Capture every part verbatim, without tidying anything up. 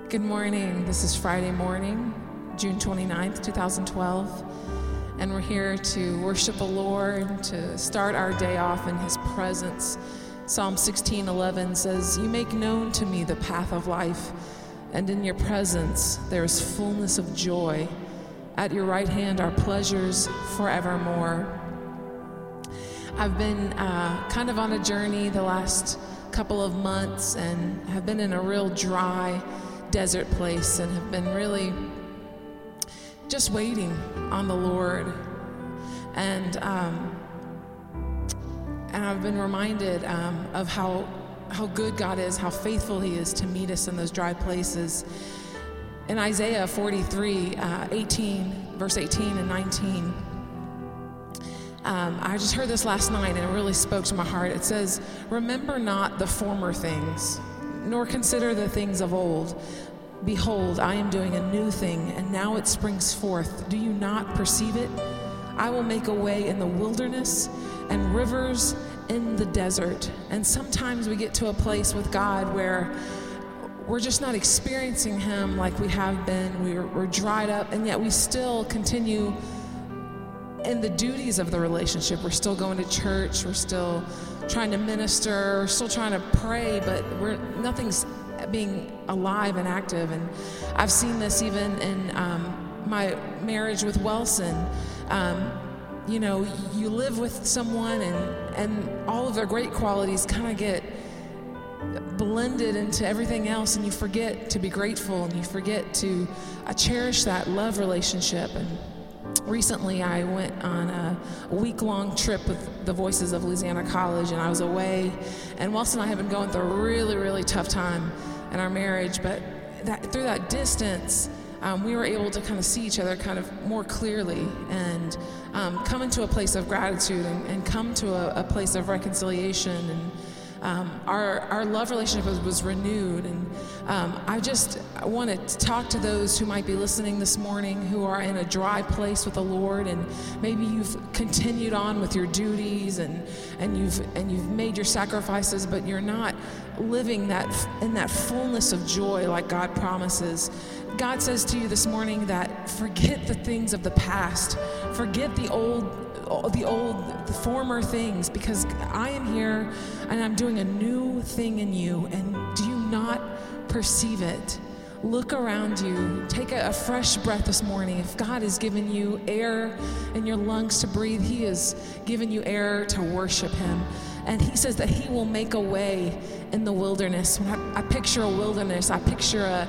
Good morning. This is Friday morning, June twenty-ninth, twenty twelve, and we're here to worship the Lord, to start our day off in His presence. Psalm sixteen eleven says, "You make known to me the path of life, and in your presence there is fullness of joy. At your right hand are pleasures forevermore." I've been uh, kind of on a journey the last couple of months and have been in a real dry desert place and have been really just waiting on the Lord. And um, and I've been reminded um, of how how good God is, how faithful He is to meet us in those dry places. In Isaiah forty-three, uh, eighteen, verse eighteen and nineteen, um, I just heard this last night and it really spoke to my heart. It says, "Remember not the former things, nor consider the things of old. Behold, I am doing a new thing, and now it springs forth. Do you not perceive it? I will make a way in the wilderness and rivers in the desert." And sometimes we get to a place with God where we're just not experiencing Him like we have been. We're, we're dried up, and yet we still continue in the duties of the relationship. We're still going to church. We're still trying to minister. We're still trying to pray, but we're nothing's being alive and active. And I've seen this even in um, my marriage with Wilson. Um, you know, you live with someone, and and all of their great qualities kind of get blended into everything else, and you forget to be grateful, and you forget to uh, cherish that love relationship. And recently I went on a week-long trip with the Voices of Louisiana College, and I was away, and Wilson and I have been going through a really, really tough time in our marriage, but that through that distance, um, we were able to kind of see each other kind of more clearly, and um, come into a place of gratitude, and, and come to a, a place of reconciliation. And Um, our our love relationship was, was renewed. And um, I just want to talk to those who might be listening this morning who are in a dry place with the Lord, and maybe you've continued on with your duties, and and you've and you've made your sacrifices, but you're not living that in that fullness of joy like God promises. God says to you this morning that forget the things of the past, forget the old the old, the former things, because I am here and I'm doing a new thing in you, and do you not perceive it? Look around you. Take a, a fresh breath this morning. If God has given you air in your lungs to breathe, He has given you air to worship Him. And He says that He will make a way in the wilderness. When I, I picture a wilderness, I picture a,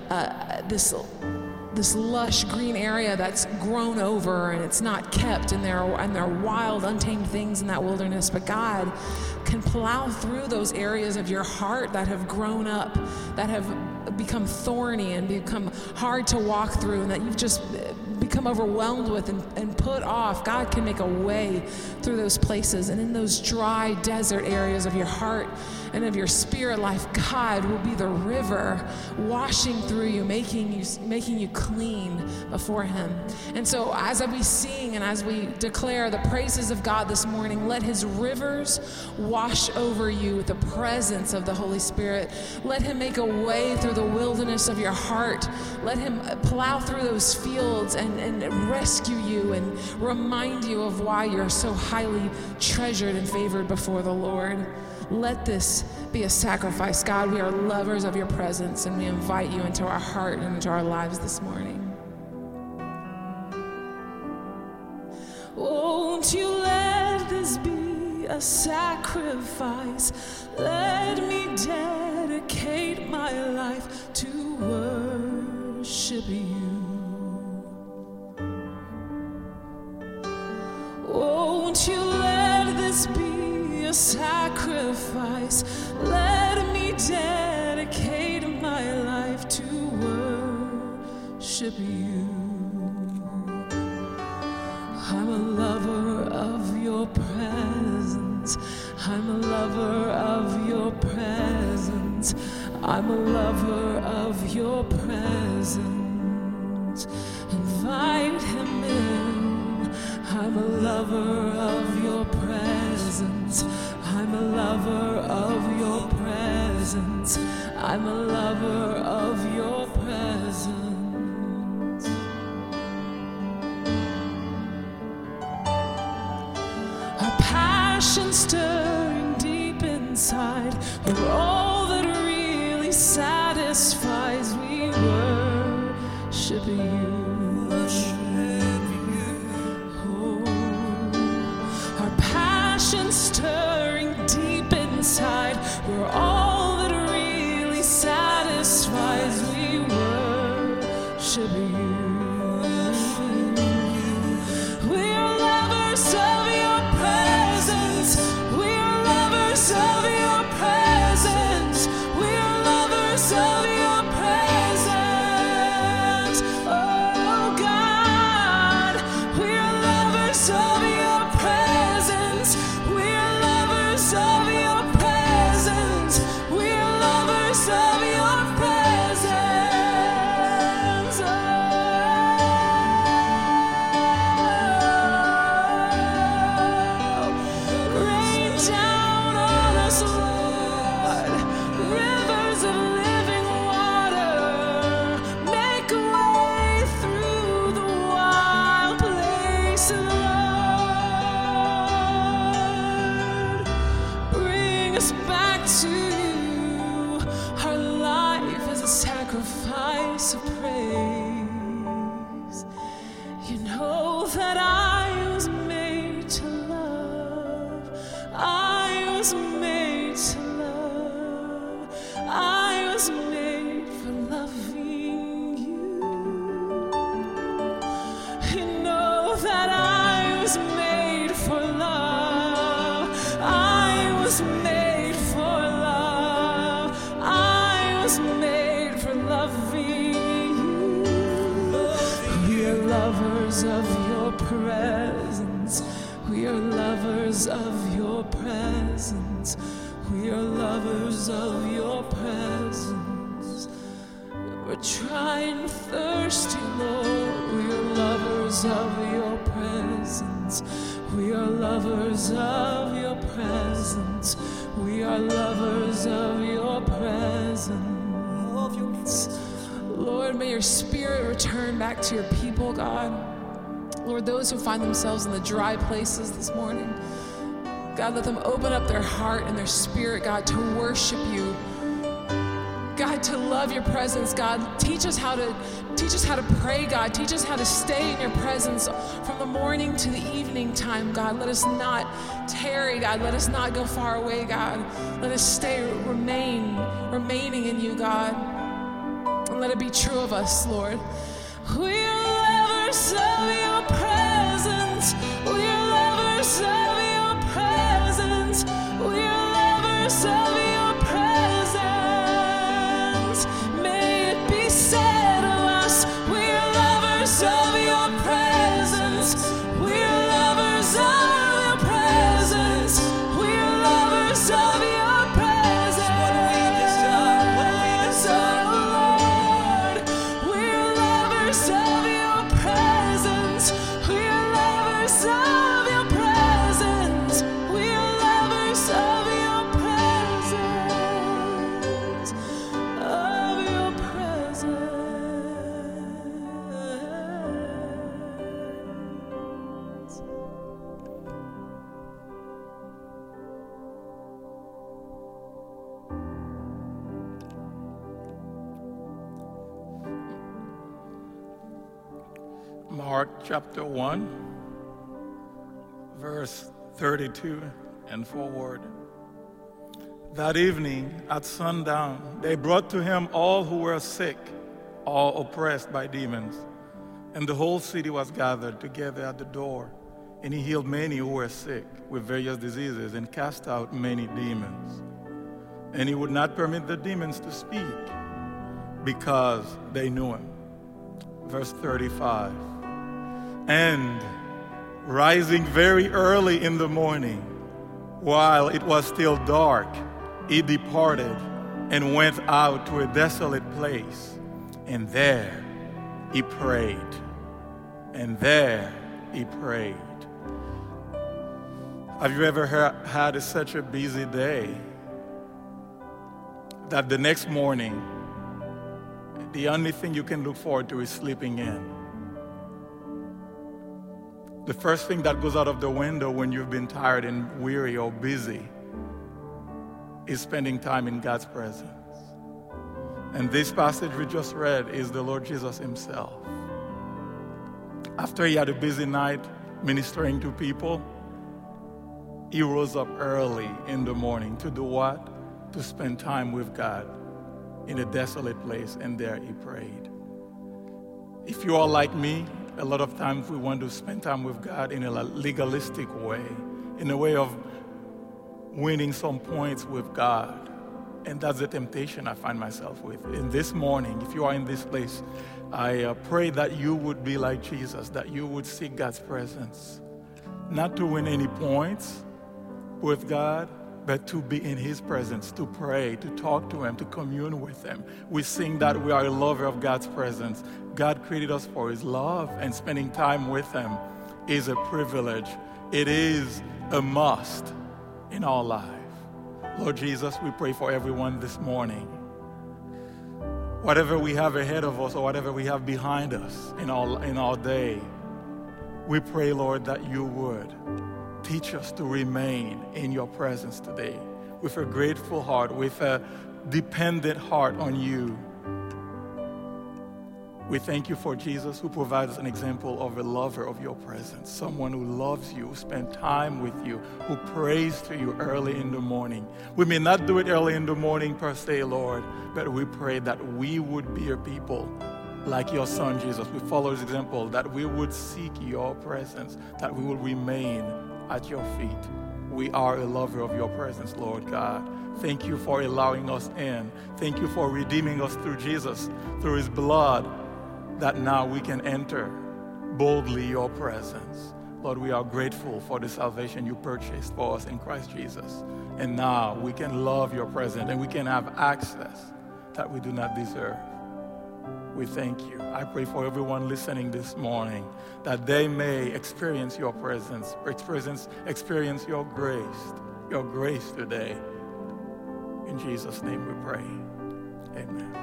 a this this lush green area that's grown over and it's not kept, and there are, and there are wild, untamed things in that wilderness. But God can plow through those areas of your heart that have grown up, that have become thorny and become hard to walk through, and that you've just become overwhelmed with and, and put off. God can make a way through those places, and in those dry desert areas of your heart and of your spirit life, God will be the river washing through you, making you making you clean before Him. And so as we sing and as we declare the praises of God this morning, let His rivers wash over you with the presence of the Holy Spirit. Let Him make a way through the wilderness of your heart. Let Him plow through those fields and, and rescue you and remind you of why you're so highly treasured and favored before the Lord. Let this be a sacrifice. God, we are lovers of your presence, and we invite you into our heart and into our lives this morning. Won't you let this be a sacrifice? Let me dedicate my life to worship you. Won't you let this be a sacrifice? Let me dedicate my life to worship you. I'm a lover of your presence. I'm a lover of your presence. I'm a lover of your presence. Invite Him in. I'm a lover of your presence. I'm a lover of your presence. I'm a lover of your presence. worship you. Worship you. Oh, our passion stirring deep inside. We're all that really satisfies. We worship you. We're lovers of your presence. We're lovers of your presence. We're lovers of your presence. Oh God, we're lovers of your presence. We're lovers of your presence. We're lovers of your presence. Oh, rain down on us, Lord, rivers of living water. Make a way through the wild places, Lord. Bring us back to you. Our life is a sacrifice of praise. You know that I was made to love. I was made to love. I was made for loving you. You know that I was made for love. I was made for love. I was made for loving you. We are lovers of your presence. We are lovers of your presence. We are lovers of your presence. We're trying thirsty, Lord. We are lovers of your presence. We are lovers of your presence. We are lovers of your presence. Lord, may your spirit return back to your people, God. Lord, those who find themselves in the dry places this morning, God, let them open up their heart and their spirit, God, to worship you. God, to love your presence, God. Teach us how to teach us how to pray, God. Teach us how to stay in your presence from the morning to the evening time, God. Let us not tarry, God. Let us not go far away, God. Let us stay, remain, remaining in you, God. And let it be true of us, Lord. We are lovers of your presence. We are lovers of your presence. We are lovers of your presence. May it be said of us, we are lovers of your presence. We are lovers of your presence. We are lovers of your presence. What we desire, what we desire, Lord. We are lovers of your presence. We are lovers of your presence. We are lovers of your presence. Of your presence. Mark chapter one, verse thirty-two and forward. That evening at sundown, they brought to him all who were sick, all oppressed by demons. And the whole city was gathered together at the door. And he healed many who were sick with various diseases and cast out many demons. And he would not permit the demons to speak because they knew him. Verse thirty-five. And rising very early in the morning, while it was still dark, he departed and went out to a desolate place. And there he prayed. And there he prayed. Have you ever ha- had a, such a busy day that the next morning, the only thing you can look forward to is sleeping in? The first thing that goes out of the window when you've been tired and weary or busy is spending time in God's presence. And this passage we just read is the Lord Jesus himself. After he had a busy night ministering to people, he rose up early in the morning to do what? To spend time with God in a desolate place, and there he prayed. If you are like me, a lot of times we want to spend time with God in a legalistic way, in a way of winning some points with God. And that's the temptation I find myself with. In this morning, if you are in this place, I uh, pray that you would be like Jesus, that you would seek God's presence, not to win any points with God, but to be in his presence, to pray, to talk to him, to commune with him. We sing that we are a lover of God's presence. God created us for his love, and spending time with him is a privilege. It is a must in our life. Lord Jesus, we pray for everyone this morning. Whatever we have ahead of us or whatever we have behind us in our, in our day, we pray, Lord, that you would teach us to remain in your presence today with a grateful heart, with a dependent heart on you. We thank you for Jesus, who provides an example of a lover of your presence, someone who loves you, who spends time with you, who prays to you early in the morning. We may not do it early in the morning per se, Lord, but we pray that we would be a people like your son Jesus. We follow his example, that we would seek your presence, that we will remain at your feet. We are a lover of your presence, Lord God. Thank you for allowing us in. Thank you for redeeming us through Jesus, through his blood, that now we can enter boldly your presence. Lord, we are grateful for the salvation you purchased for us in Christ Jesus. And now we can love your presence, and we can have access that we do not deserve. We thank you. I pray for everyone listening this morning, that they may experience your presence, experience, experience your grace, your grace today. In Jesus' name we pray. Amen.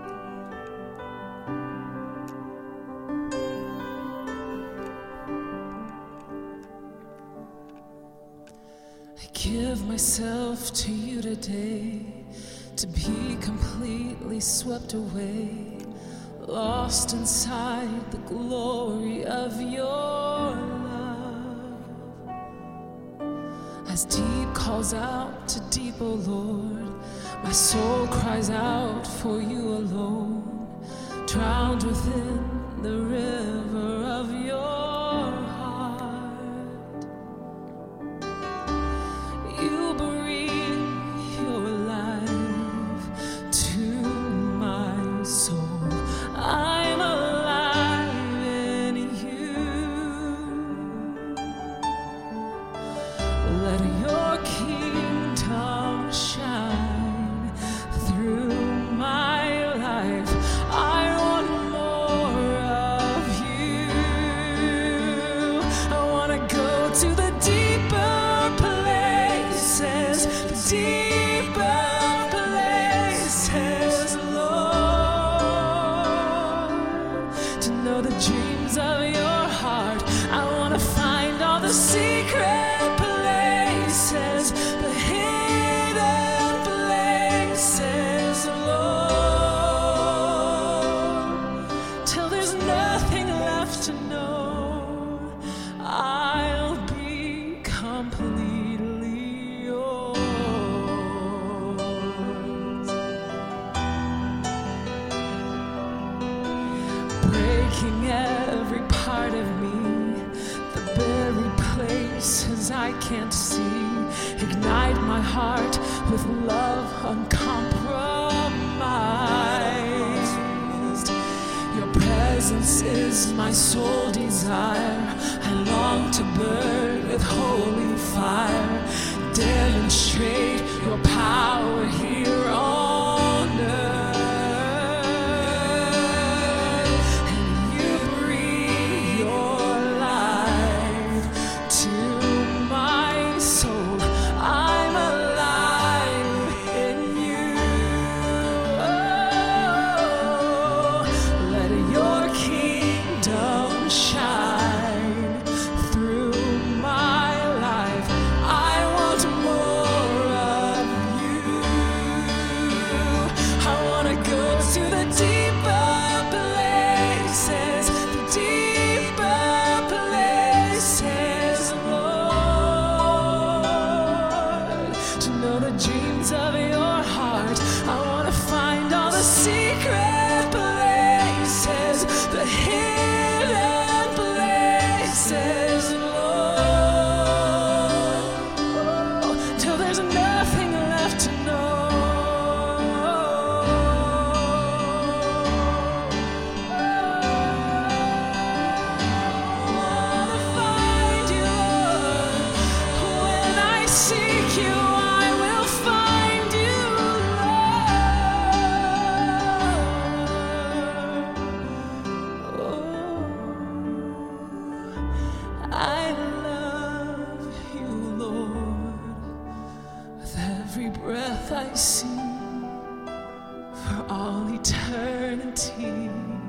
I give myself to you today, to be completely swept away, lost inside the glory of your love. As deep calls out to deep, O Lord, my soul cries out for you alone, drowned within the river of your heart. You breathe your life to my soul. I'm alive in you. Let your kingdom shine through my life. I want more of you. I want to go to the deeper places, the deeper places, Lord, to know the dreams of your heart. I want to find all the secret places, the hidden places, Lord, till there's nothing left to know. I'll be completely yours. Breaking every part of me, the buried places I can't see. Ignite my heart with love uncompromised. Your presence is my sole desire. I long to burn with holy fire. Demonstrate your power here on earth. And you breathe your life to my soul. I'm alive in you. Oh, let your kingdom shine through my life. I want more of you. eternity.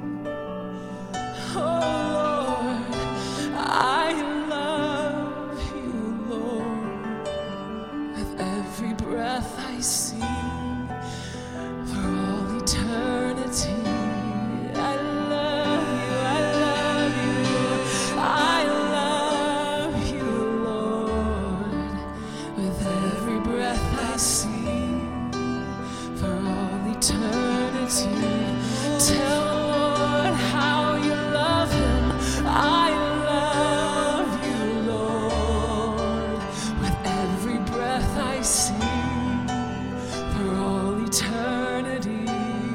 Oh Lord, I love you, Lord, with every breath I sing for all eternity. I love you, I love you, I love you, Lord, with every breath I sing for all eternity. Tell the Lord how you love him. I love you, Lord, with every breath I sing for all eternity.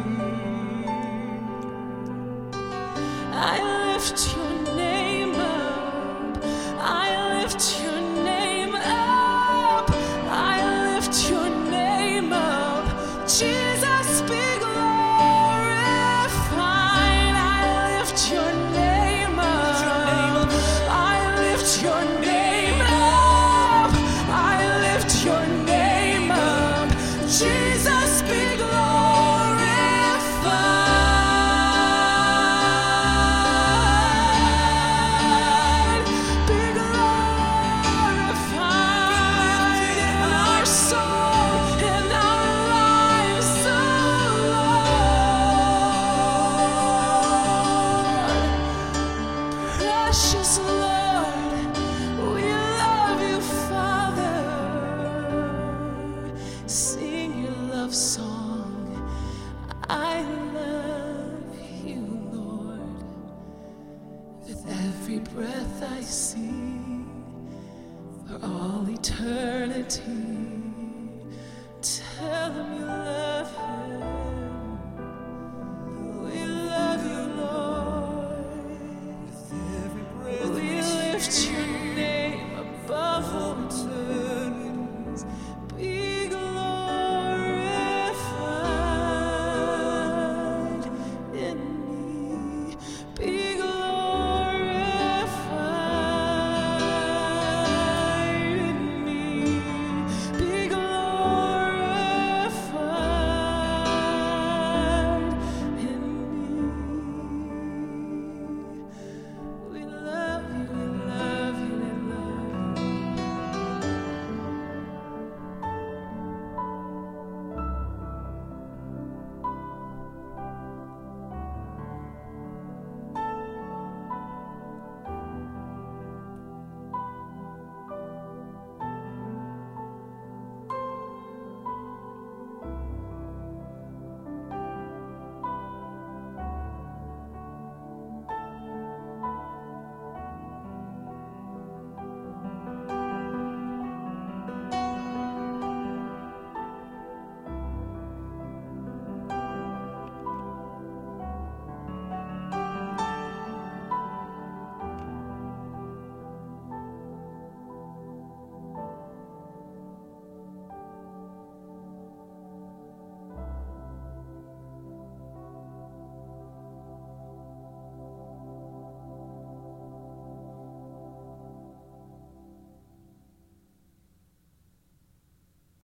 I lift your name up. I lift your name up. I lift your name up. Jesus, be glorified. I lift your name up. I lift your name up. I lift your name up. Jesus, be glorified. Be glorified in our soul, in our lives, oh Lord. Precious Lord, we love you, Father. Sing your love song. I love you, Lord, with every breath I sing for all eternity.